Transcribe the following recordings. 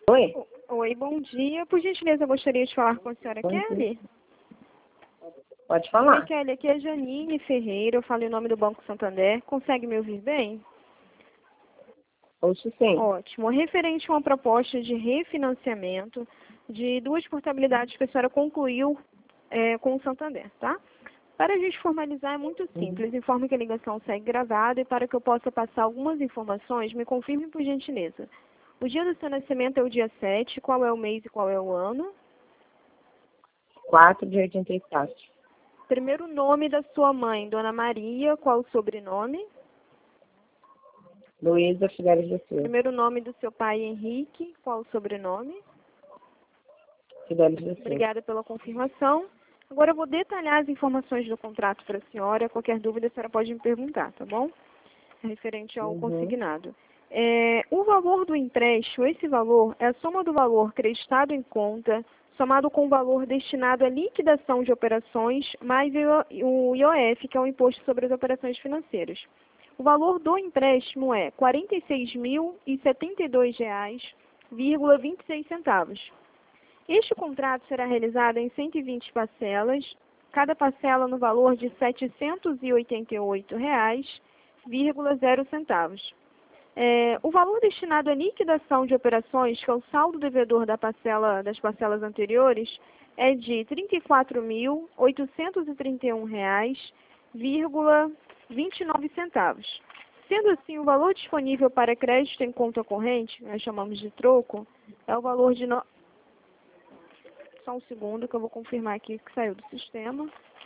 Oi? Oi, bom dia. Por gentileza, eu gostaria de falar com a senhora Bom Kelly. Pode Oi, falar. Kelly, aqui é Janine Ferreira, eu falo em nome do Banco Santander. Consegue me ouvir bem? Ouço sim. Ótimo. Referente a uma proposta de refinanciamento de duas portabilidades que a senhora concluiu com o Santander, tá? Para a gente formalizar é muito simples. Informe que a ligação segue gravada e para que eu possa passar algumas informações, me confirme por gentileza. O dia do seu nascimento é o dia 7, qual é o mês e qual é o ano? 4 de 84. Primeiro nome da sua mãe, Dona Maria, qual o sobrenome? Luísa Fidelis da Silva. Primeiro nome do seu pai, Henrique, qual o sobrenome? Fidelis da Silva. Obrigada pela confirmação. Agora eu vou detalhar as informações do contrato para a senhora. Qualquer dúvida a senhora pode me perguntar, tá bom? Referente ao consignado. O valor do empréstimo, esse valor é a soma do valor creditado em conta, somado com o valor destinado à liquidação de operações, mais o IOF, que é o Imposto sobre as Operações Financeiras. O valor do empréstimo é R$ 46.072,26. Este contrato será realizado em 120 parcelas, cada parcela no valor de R$ 788,00. O valor destinado à liquidação de operações, que é o saldo devedor das parcelas anteriores, é de R$ 34.831,29. Sendo assim, o valor disponível para crédito em conta corrente, nós chamamos de troco, é o valor de... Só um segundo que eu vou confirmar aqui que saiu do sistema.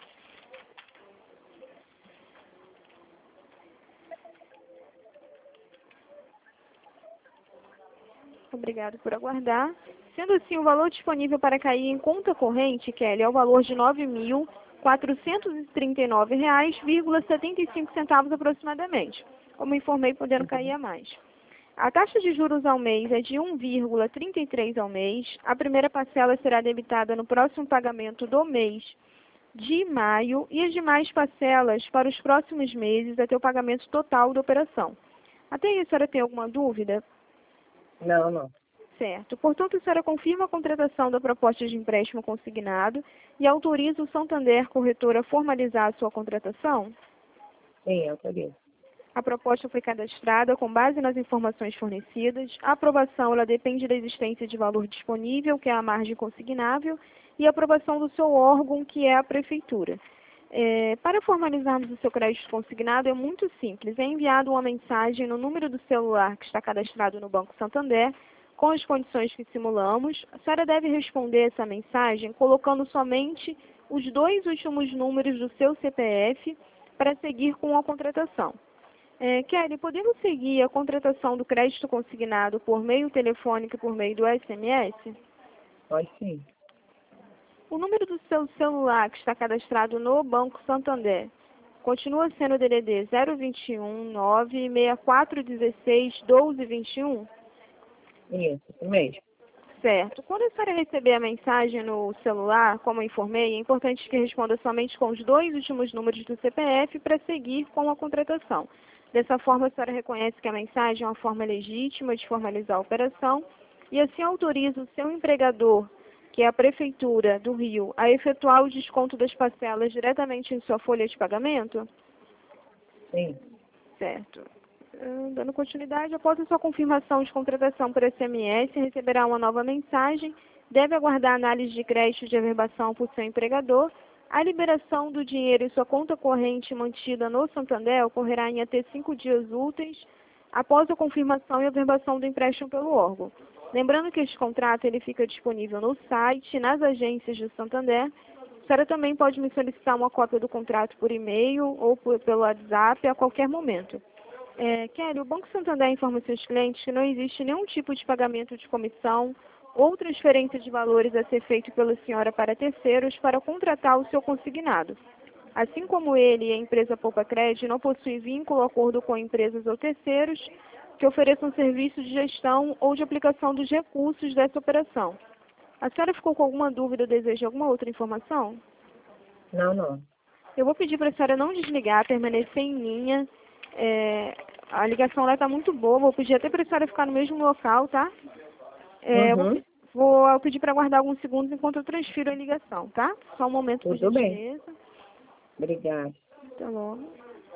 Obrigado por aguardar. Sendo assim, o valor disponível para cair em conta corrente, Kelly, é o valor de R$ 9.439,75 aproximadamente. Como informei, podendo cair a mais. A taxa de juros ao mês é de 1,33 ao mês. A primeira parcela será debitada no próximo pagamento do mês de maio e as demais parcelas para os próximos meses até o pagamento total da operação. Até aí, a senhora tem alguma dúvida? Não. Certo. Portanto, a senhora confirma a contratação da proposta de empréstimo consignado e autoriza o Santander Corretora a formalizar a sua contratação? Sim, autorizo. A proposta foi cadastrada com base nas informações fornecidas. A aprovação ela depende da existência de valor disponível, que é a margem consignável, e a aprovação do seu órgão, que é a Prefeitura. Para formalizarmos o seu crédito consignado é muito simples. É enviada uma mensagem no número do celular que está cadastrado no Banco Santander, com as condições que simulamos. A senhora deve responder essa mensagem colocando somente os 2 últimos números do seu CPF para seguir com a contratação. Kelly, podemos seguir a contratação do crédito consignado por meio telefônico e por meio do SMS? Pode sim. O número do seu celular que está cadastrado no Banco Santander continua sendo o DDD 021 96416 1221? Isso mesmo. Certo. Quando a senhora receber a mensagem no celular, como eu informei, é importante que responda somente com os 2 últimos números do CPF para seguir com a contratação. Dessa forma, a senhora reconhece que a mensagem é uma forma legítima de formalizar a operação e assim autoriza o seu empregador, que é a Prefeitura do Rio, a efetuar o desconto das parcelas diretamente em sua folha de pagamento? Sim. Certo. Dando continuidade, após a sua confirmação de contratação por SMS, receberá uma nova mensagem. Deve aguardar a análise de crédito de averbação por seu empregador. A liberação do dinheiro em sua conta corrente mantida no Santander ocorrerá em até 5 dias úteis após a confirmação e averbação do empréstimo pelo órgão. Lembrando que este contrato ele fica disponível no site, nas agências do Santander. A senhora também pode me solicitar uma cópia do contrato por e-mail ou pelo WhatsApp a qualquer momento. Kelly, o Banco Santander informa seus clientes que não existe nenhum tipo de pagamento de comissão ou transferência de valores a ser feito pela senhora para terceiros para contratar o seu consignado. Assim como ele e a empresa Poupa Crédito não possuem vínculo ou acordo com empresas ou terceiros que ofereçam serviço de gestão ou de aplicação dos recursos dessa operação. A senhora ficou com alguma dúvida ou deseja alguma outra informação? Não. Eu vou pedir para a senhora não desligar, permanecer em linha. A ligação lá está muito boa, vou pedir até para a senhora ficar no mesmo local, tá? Eu Uhum. vou pedir para aguardar alguns segundos enquanto eu transfiro a ligação, tá? Só um momento, por Tudo bem. gentileza. Obrigada. Até logo.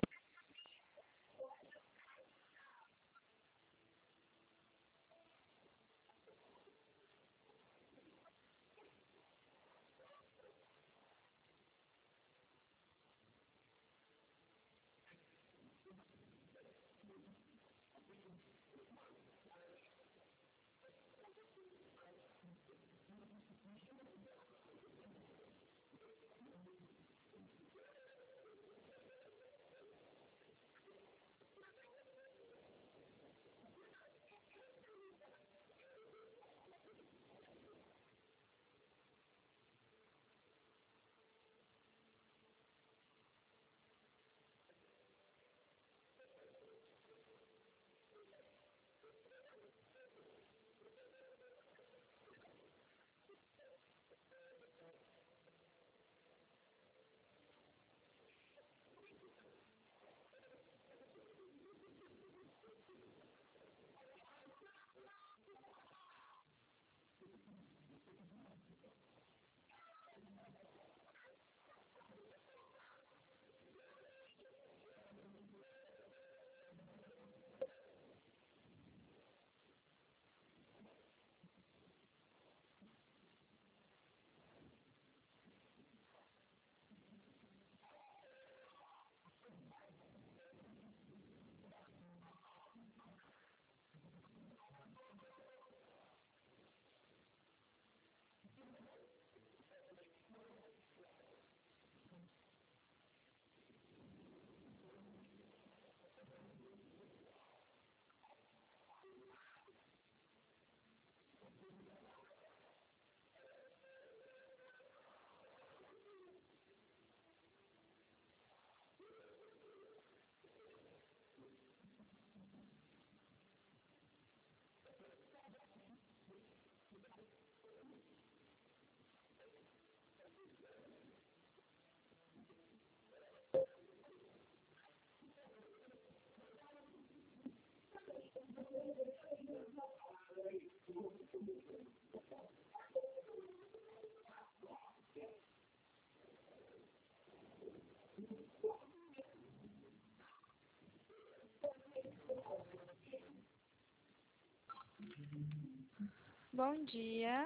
Bom dia.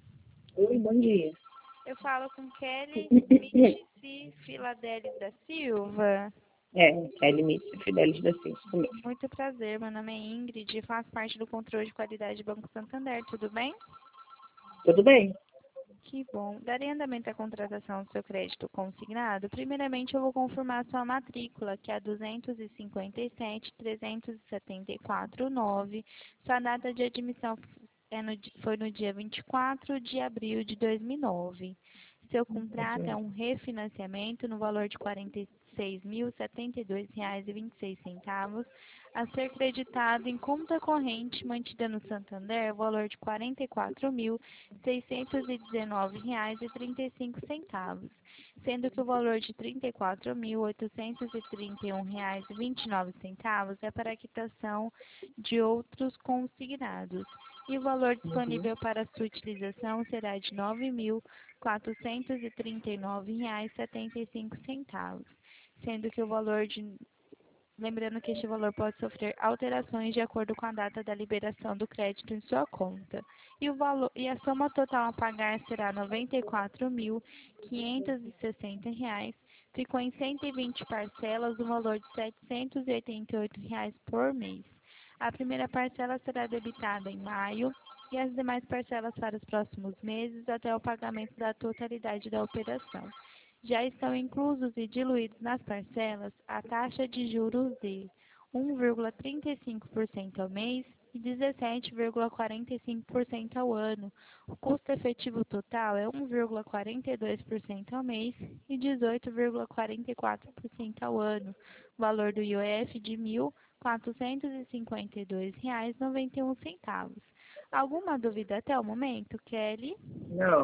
Oi, bom dia. Eu falo com Kelly Mitzi Filadelis da Silva. É limite Fidelis da Silva. Isso mesmo. Muito prazer, meu nome é Ingrid e faço parte do controle de qualidade do Banco Santander, tudo bem? Tudo bem? Que bom. Daria andamento à contratação do seu crédito consignado? Primeiramente, eu vou confirmar sua matrícula, que é a 257.374.9. Sua data de admissão foi no dia 24 de abril de 2009. Seu Isso contrato é mesmo. um refinanciamento no valor de R$ 46.072,26, a ser creditado em conta corrente mantida no Santander, o valor de R$ 44.619,35, sendo que o valor de R$ 34.831,29 é para a quitação de outros consignados. E o valor Uhum. disponível para sua utilização será de R$ 9.439,75, sendo que o valor de lembrando que este valor pode sofrer alterações de acordo com a data da liberação do crédito em sua conta. E a soma total a pagar será R$ 94.560. Ficou em 120 parcelas, no valor de R$ 788 por mês. A primeira parcela será debitada em maio e as demais parcelas para os próximos meses até o pagamento da totalidade da operação. Já estão inclusos e diluídos nas parcelas a taxa de juros de 1,35% ao mês e 17,45% ao ano. O custo efetivo total é 1,42% ao mês e 18,44% ao ano. O valor do IOF de R$ 1.452,91. Alguma dúvida até o momento, Kelly? Não.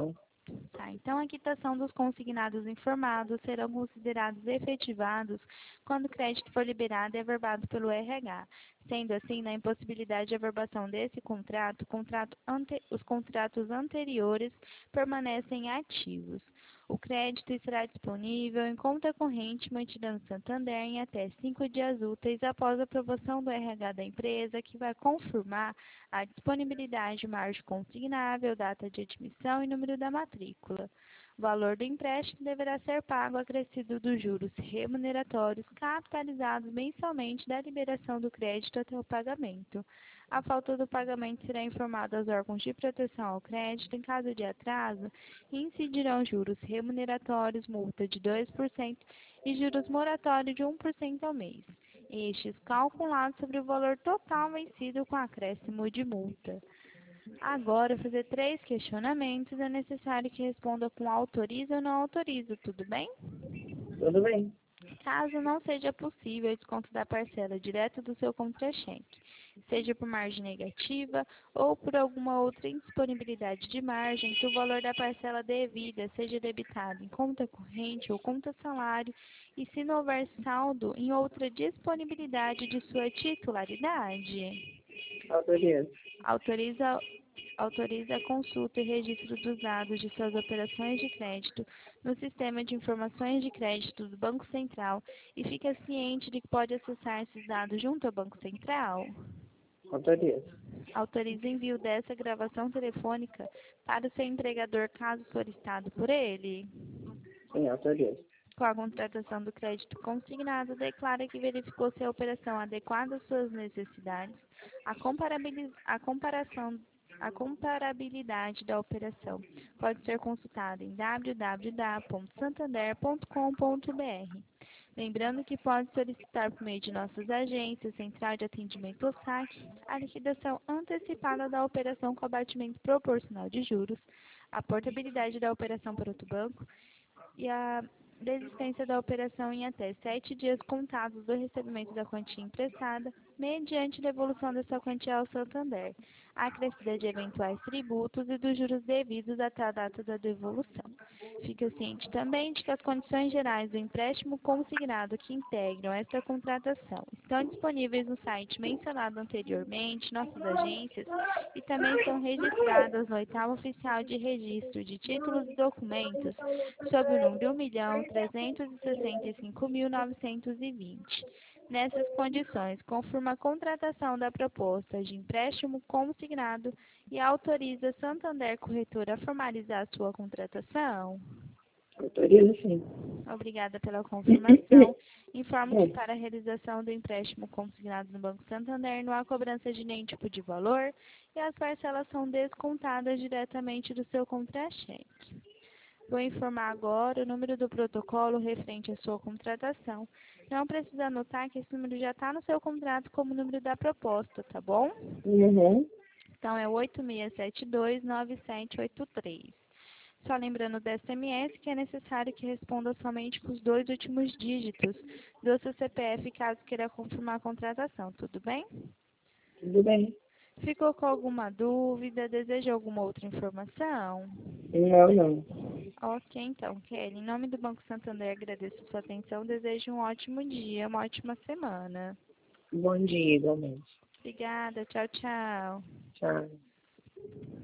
Tá, então a quitação dos consignados informados serão considerados efetivados quando o crédito for liberado e averbado pelo RH. Sendo assim, na impossibilidade de averbação desse contrato, os contratos anteriores permanecem ativos. O crédito estará disponível em conta corrente mantida no Santander em até 5 dias úteis após a aprovação do RH da empresa, que vai confirmar a disponibilidade de margem consignável, data de admissão e número da matrícula. O valor do empréstimo deverá ser pago acrescido dos juros remuneratórios capitalizados mensalmente da liberação do crédito até o pagamento. A falta do pagamento será informada aos órgãos de proteção ao crédito. Em caso de atraso, incidirão juros remuneratórios, multa de 2% e juros moratórios de 1% ao mês. Estes calculados sobre o valor total vencido com acréscimo de multa. Agora, fazer 3 questionamentos. É necessário que responda com autoriza ou não autoriza, tudo bem? Tudo bem. Caso não seja possível o desconto da parcela direto do seu contra-cheque, seja por margem negativa ou por alguma outra indisponibilidade de margem, que o valor da parcela devida seja debitado em conta corrente ou conta salário e se não houver saldo em outra disponibilidade de sua titularidade. Autoriza. Autoriza a consulta e registro dos dados de suas operações de crédito no Sistema de Informações de Crédito do Banco Central e fica ciente de que pode acessar esses dados junto ao Banco Central. Autoriza. Autoriza o envio dessa gravação telefônica para o seu empregador caso solicitado por ele. Sim, autoriza. Com a contratação do crédito consignado, declara que verificou se a operação adequada às suas necessidades, a comparabilidade da operação pode ser consultada em www.santander.com.br. Lembrando que pode solicitar por meio de nossas agências, Central de Atendimento ao SAC, a liquidação antecipada da operação com abatimento proporcional de juros, a portabilidade da operação para outro banco e a desistência da operação em até 7 dias contados do recebimento da quantia emprestada, mediante devolução dessa quantia ao Santander, acrescida de eventuais tributos e dos juros devidos até a data da devolução. Fica ciente também de que as condições gerais do empréstimo consignado que integram esta contratação estão disponíveis no site mencionado anteriormente, nossas agências, e também são registradas no 8º Oficial de Registro de Títulos e Documentos, sob o número 1.365.920. Nessas condições, confirma a contratação da proposta de empréstimo consignado e autoriza Santander Corretora a formalizar sua contratação. Autoriza, sim. Obrigada pela confirmação. Informo que para a realização do empréstimo consignado no Banco Santander não há cobrança de nenhum tipo de valor e as parcelas são descontadas diretamente do seu contra-cheque. Vou informar agora o número do protocolo referente à sua contratação. Não precisa anotar que esse número já está no seu contrato como número da proposta, tá bom? Uhum. Então, é 86729783. Só lembrando do SMS que é necessário que responda somente com os 2 últimos dígitos do seu CPF, caso queira confirmar a contratação, tudo bem? Tudo bem. Ficou com alguma dúvida? Deseja alguma outra informação? Não. Ok, então, Kelly, em nome do Banco Santander, agradeço a sua atenção, desejo um ótimo dia, uma ótima semana. Bom dia, igualmente. Obrigada, tchau, tchau. Tchau.